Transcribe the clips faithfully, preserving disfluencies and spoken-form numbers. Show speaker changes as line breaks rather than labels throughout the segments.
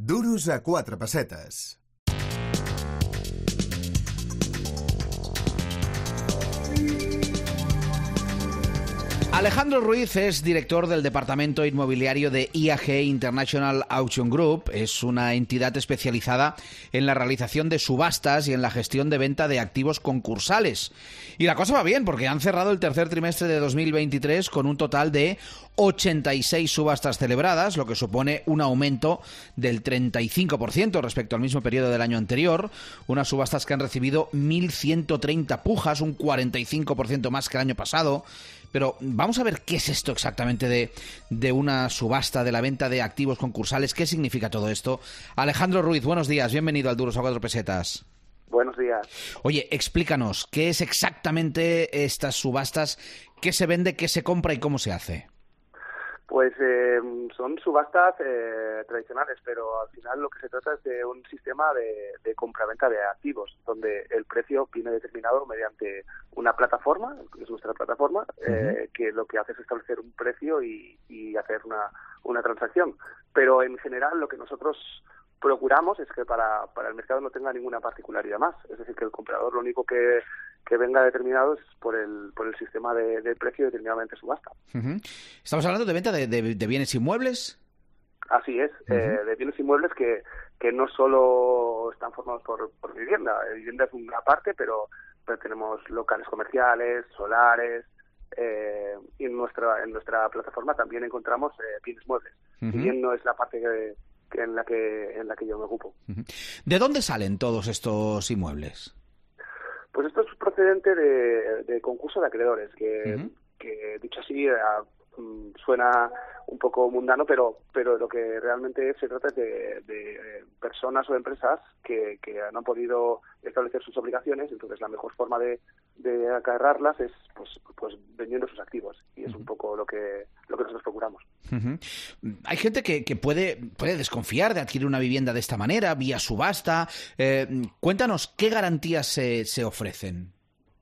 Duros a quatre pessetes.
Alejandro Ruiz es director del departamento inmobiliario de I A G International Auction Group. Es una entidad especializada en la realización de subastas y en la gestión de venta de activos concursales. Y la cosa va bien porque han cerrado el tercer trimestre de dos mil veintitrés con un total de ochenta y seis subastas celebradas, lo que supone un aumento del treinta y cinco por ciento respecto al mismo periodo del año anterior. Unas subastas que han recibido mil ciento treinta pujas, un cuarenta y cinco por ciento más que el año pasado. Pero vamos a ver qué es esto exactamente de, de una subasta, de la venta de activos concursales. ¿Qué significa todo esto? Alejandro Ruiz, buenos días. Bienvenido al Duros a cuatro pesetas.
Buenos días.
Oye, explícanos, ¿qué es exactamente estas subastas? ¿Qué se vende, qué se compra y cómo se hace?
Pues eh, son subastas eh, tradicionales, pero al final lo que se trata es de un sistema de, de compraventa de activos, donde el precio viene determinado mediante una plataforma, que es nuestra plataforma, uh-huh. eh, que lo que hace es establecer un precio y, y hacer una, una transacción. Pero en general lo que nosotros procuramos es que para, para el mercado no tenga ninguna particularidad más. Es decir, que el comprador lo único que, que venga determinado es por el, por el sistema de, de precio determinadamente subasta.
Uh-huh. ¿Estamos hablando de venta de, de, de bienes inmuebles?
Así es, uh-huh. eh, de bienes inmuebles que, que no solo están formados por, por vivienda. La vivienda es una parte, pero, pero tenemos locales comerciales, solares, eh, y en nuestra, en nuestra plataforma también encontramos eh, bienes muebles. Uh-huh. Si bien no es la parte que... Que en la que en la que yo me ocupo.
¿De dónde salen todos estos inmuebles?
Pues esto es procedente de, de concurso de acreedores, que, uh-huh. que dicho así uh, suena un poco mundano, pero pero lo que realmente se trata es de, de personas o empresas que, que no han podido establecer sus obligaciones. Entonces la mejor forma de, de acarrearlas es pues pues vendiendo sus activos, y es uh-huh. un poco lo que lo que nosotros procuramos.
Uh-huh. Hay gente que, que puede puede desconfiar de adquirir una vivienda de esta manera, vía subasta. Eh, cuéntanos, ¿qué garantías se, se ofrecen?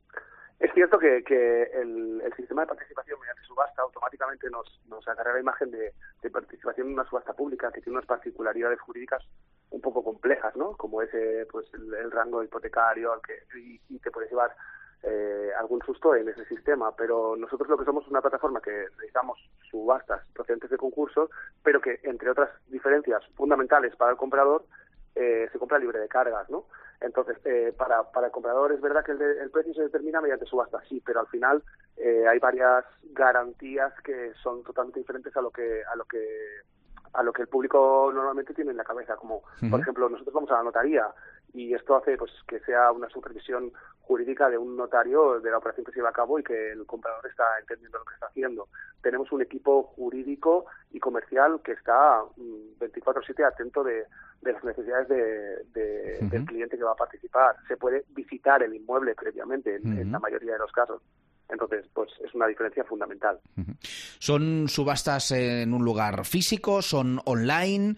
Es cierto que, que el, el sistema de participación mediante subasta automáticamente nos, nos acarrea la imagen de, de participación en una subasta pública que tiene unas particularidades jurídicas un poco complejas, ¿no? Como ese, pues el, el rango hipotecario al que y, y te puedes llevar eh, algún susto en ese sistema. Pero nosotros lo que somos es una plataforma que realizamos subastas procedentes de concursos, pero que, entre otras diferencias fundamentales para el comprador, eh, se compra libre de cargas, ¿no? Entonces, eh, para, para el comprador es verdad que el, de, el precio se determina mediante subasta, sí, pero al final eh, hay varias garantías que son totalmente diferentes a lo que a lo que a lo que el público normalmente tiene en la cabeza, como uh-huh. por ejemplo nosotros vamos a la notaría y esto hace pues que sea una supervisión jurídica de un notario de la operación que se lleva a cabo y que el comprador está entendiendo lo que está haciendo. Tenemos un equipo jurídico y comercial que está veinticuatro siete atento de, de las necesidades de, de, uh-huh. del cliente que va a participar. Se puede visitar el inmueble previamente en, uh-huh. en la mayoría de los casos. Entonces, pues es una diferencia fundamental.
Uh-huh. ¿Son subastas en un lugar físico? ¿Son online?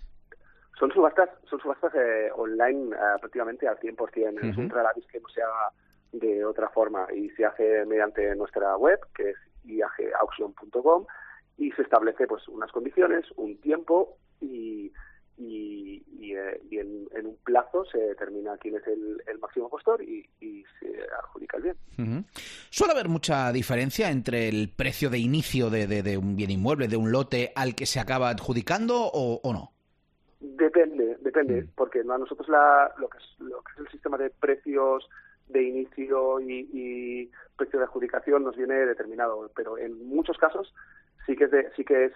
Son subastas son subastas eh, online uh, prácticamente al cien por ciento. Uh-huh. Es un rara vez que no se haga de otra forma y se hace mediante nuestra web, que es i a g auction punto com, y se establece pues unas condiciones, un tiempo y y, y, eh, y en, en un plazo se determina quién es el, el máximo postor y, y se adjudica el bien.
Uh-huh. ¿Suele haber mucha diferencia entre el precio de inicio de, de, de un bien inmueble, de un lote, al que se acaba adjudicando o, o no?
Depende, depende, uh-huh. porque a nosotros la, lo, que es, lo que es el sistema de precios de inicio y, y precio de adjudicación nos viene determinado, pero en muchos casos sí que es de, sí que es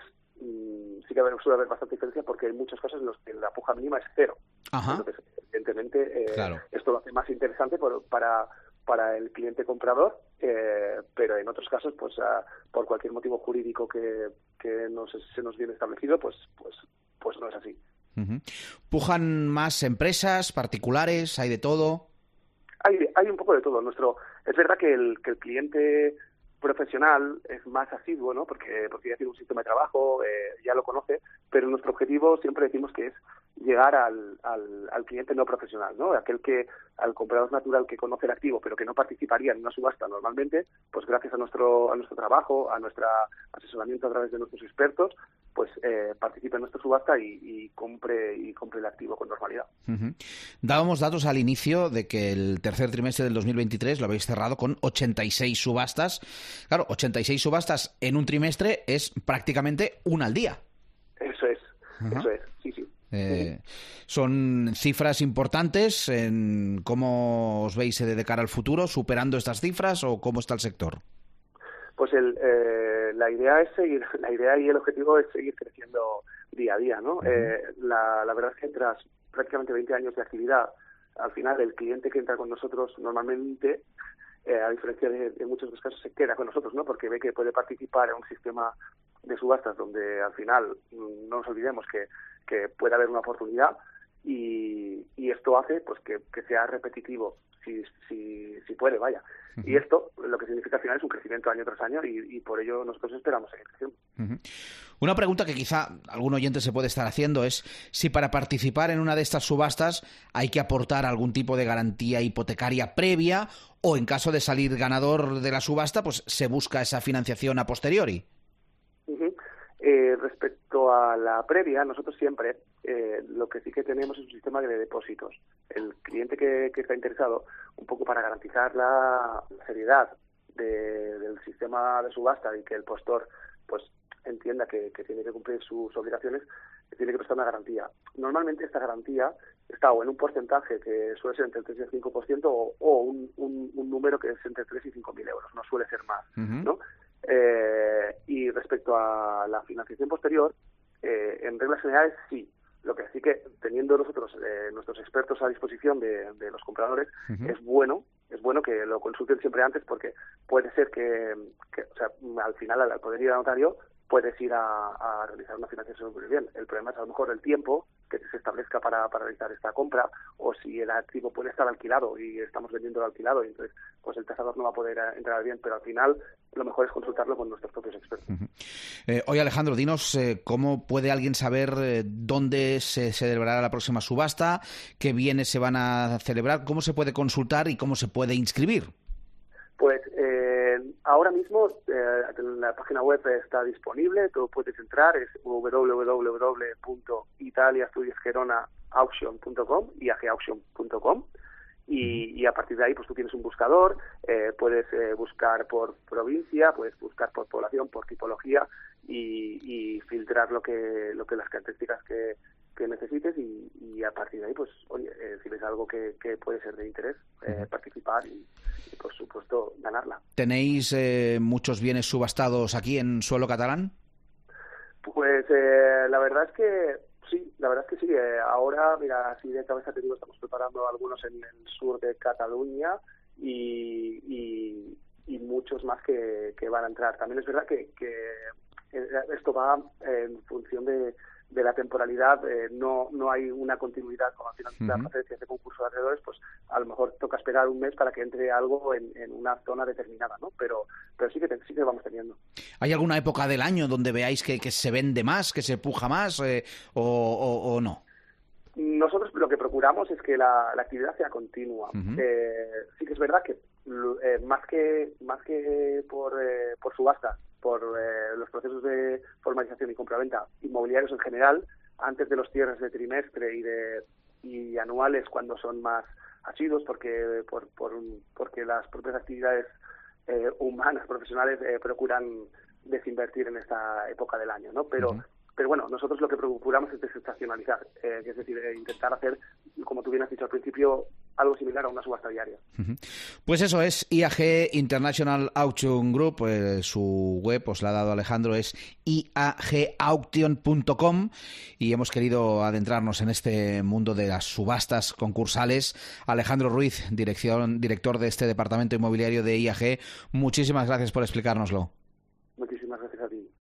sí que suele haber bastante diferencia, porque hay muchos casos en los que la puja mínima es cero.
Ajá.
Entonces, evidentemente, eh,
claro.
esto lo hace más interesante por, para para el cliente comprador, eh, pero en otros casos, pues uh, por cualquier motivo jurídico que, que nos, se nos viene establecido, pues pues pues no es así.
Uh-huh. ¿Pujan más empresas, particulares? ¿Hay de todo?
Hay hay un poco de todo. Nuestro es verdad que el que el cliente profesional es más asiduo, ¿no? Porque porque ya tiene un sistema de trabajo, eh, ya lo conoce, pero nuestro objetivo siempre decimos que es llegar al, al, al cliente no profesional, ¿no? Aquel que, al comprador natural que conoce el activo, pero que no participaría en una subasta normalmente, pues gracias a nuestro, a nuestro trabajo, a nuestro asesoramiento a través de nuestros expertos, pues eh, participe en nuestra subasta y, y compre y compre el activo con normalidad.
Uh-huh. Dábamos datos al inicio de que el tercer trimestre del dos mil veintitrés lo habéis cerrado con ochenta y seis subastas. Claro, ochenta y seis subastas en un trimestre es prácticamente una al día.
Eso es, uh-huh. eso es, sí, sí.
Eh, son cifras importantes. En ¿Cómo os veis de cara al futuro? ¿Superando estas cifras o cómo está el sector?
Pues el, eh, la idea es seguir, la idea y el objetivo es seguir creciendo día a día, ¿no? Uh-huh. Eh, la, la verdad es que tras prácticamente veinte años de actividad, al final el cliente que entra con nosotros normalmente, eh, a diferencia de, de muchos de los casos, se queda con nosotros, ¿no? Porque ve que puede participar en un sistema de subastas donde al final no nos olvidemos que, que puede haber una oportunidad y, y esto hace pues que, que sea repetitivo si, si, si puede, vaya. Uh-huh. Y esto lo que significa al final es un crecimiento año tras año y, y por ello nosotros esperamos seguir creciendo.
Uh-huh. Una pregunta que quizá algún oyente se puede estar haciendo es si para participar en una de estas subastas hay que aportar algún tipo de garantía hipotecaria previa o en caso de salir ganador de la subasta pues se busca esa financiación a posteriori.
Uh-huh. Eh, respecto a la previa, nosotros siempre eh, lo que sí que tenemos es un sistema de depósitos. El cliente que, que está interesado, un poco para garantizar la, la seriedad de, del sistema de subasta y que el postor pues entienda que, que tiene que cumplir sus obligaciones, tiene que prestar una garantía. Normalmente esta garantía está o en un porcentaje que suele ser entre el tres y el cinco por ciento o, o un, un, un número que es entre tres y cinco mil euros, no suele ser más, uh-huh. ¿no? Eh, y respecto a la financiación posterior, eh, en reglas generales sí. Lo que sí que teniendo nosotros eh, nuestros expertos a disposición de, de los compradores, uh-huh. es bueno es bueno que lo consulten siempre antes porque puede ser que, que o sea, al final al poder ir al notario puedes ir a, a realizar una financiación muy bien. El problema es a lo mejor el tiempo que se establezca para, para realizar esta compra o si el activo puede estar alquilado y estamos vendiendo el alquilado y entonces pues el tasador no va a poder entrar bien, pero al final lo mejor es consultarlo con nuestros propios expertos. Uh-huh.
Eh, oye Alejandro, dinos eh, cómo puede alguien saber eh, dónde se celebrará la próxima subasta, qué bienes se van a celebrar, cómo se puede consultar y cómo se puede inscribir.
Pues eh, ahora mismo eh, en la página web está disponible, tú puedes entrar, es doble u doble u doble u punto italia studios gerona auction punto com, i a g auction punto com, y, y a partir de ahí pues tú tienes un buscador, eh, puedes eh, buscar por provincia, puedes buscar por población, por tipología y, y filtrar lo que lo que las características que que necesites y, y a partir de ahí, pues, oye, eh, si ves algo que, que puede ser de interés, eh, uh-huh. participar y, y, por supuesto, ganarla.
¿Tenéis eh, muchos bienes subastados aquí en suelo catalán?
Pues eh, la verdad es que sí, la verdad es que sí. Eh, ahora, mira, así de cabeza te digo, estamos preparando algunos en el sur de Cataluña y, y, y muchos más que, que van a entrar. También es verdad que, que esto va en función de de la temporalidad, eh, no no hay una continuidad con la uh-huh. las preferencias de concurso de alrededores, pues a lo mejor toca esperar un mes para que entre algo en, en una zona determinada, ¿no? Pero pero sí que sí que vamos teniendo.
¿Hay alguna época del año donde veáis que, que se vende más, que se puja más eh, o, o, o no?
Nosotros lo que procuramos es que la, la actividad sea continua. Uh-huh. Eh, sí que es verdad que eh, más que más que por eh, por subasta, por eh, los procesos de formalización y compraventa inmobiliarios en general, antes de los cierres de trimestre y de y anuales cuando son más asiduos, porque por, por porque las propias actividades eh, humanas, profesionales, eh, procuran desinvertir en esta época del año, ¿no? Pero uh-huh. Pero bueno, nosotros lo que procuramos es desestacionalizar, eh, es decir, eh, intentar hacer, como tú bien has dicho al principio, algo similar a una subasta diaria.
Uh-huh. Pues eso es I A G International Auction Group, eh, su web, os la ha dado Alejandro, es i a g auction punto com y hemos querido adentrarnos en este mundo de las subastas concursales. Alejandro Ruiz, dirección, director de este departamento inmobiliario de I A G, muchísimas gracias por explicárnoslo.